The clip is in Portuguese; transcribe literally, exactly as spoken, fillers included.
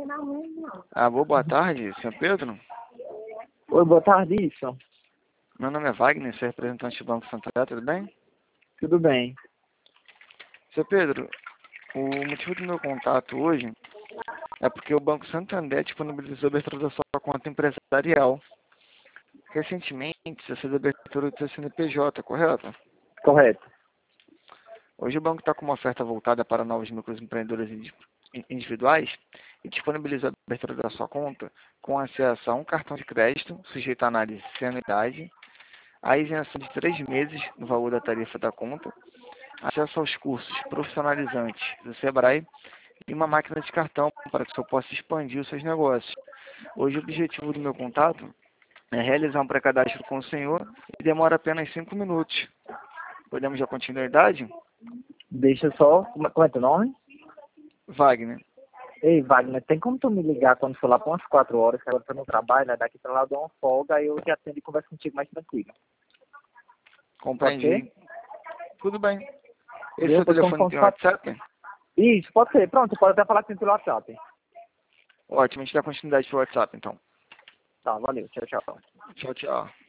Ah, boa tarde, senhor Pedro. Oi, boa tarde, isso. Meu nome é Wagner, sou representante do Banco Santander, tudo bem? Tudo bem. Senhor Pedro, o motivo do meu contato hoje é porque o Banco Santander disponibilizou a abertura da sua conta empresarial. Recentemente, você fez a abertura do seu C N P J, correto? Correto. Hoje o banco está com uma oferta voltada para novos microempreendedores individuais e disponibilizou a abertura da sua conta com acesso a um cartão de crédito, sujeito à análise sem anuidade, a isenção de três meses no valor da tarifa da conta, acesso aos cursos profissionalizantes do Sebrae e uma máquina de cartão para que o senhor possa expandir os seus negócios. Hoje o objetivo do meu contato é realizar um pré-cadastro com o senhor e demora apenas cinco minutos. Podemos dar continuidade? Deixa só... Como como é teu nome? Wagner. Ei, Wagner, tem como tu me ligar quando for lá para umas quatro horas, que agora eu tô no trabalho, né? Daqui pra lá eu dou uma folga, aí eu te atendo e converso contigo mais tranquilo. Pode Compreendi. ser? Tudo bem. Esse Viu? seu Pois quando telefone for tem uns quatro... WhatsApp? Isso, pode ser. Pronto, pode até falar com o pelo WhatsApp. Ótimo, a gente dá continuidade pelo WhatsApp, então. Tá, valeu. Tchau, tchau. Tchau, tchau.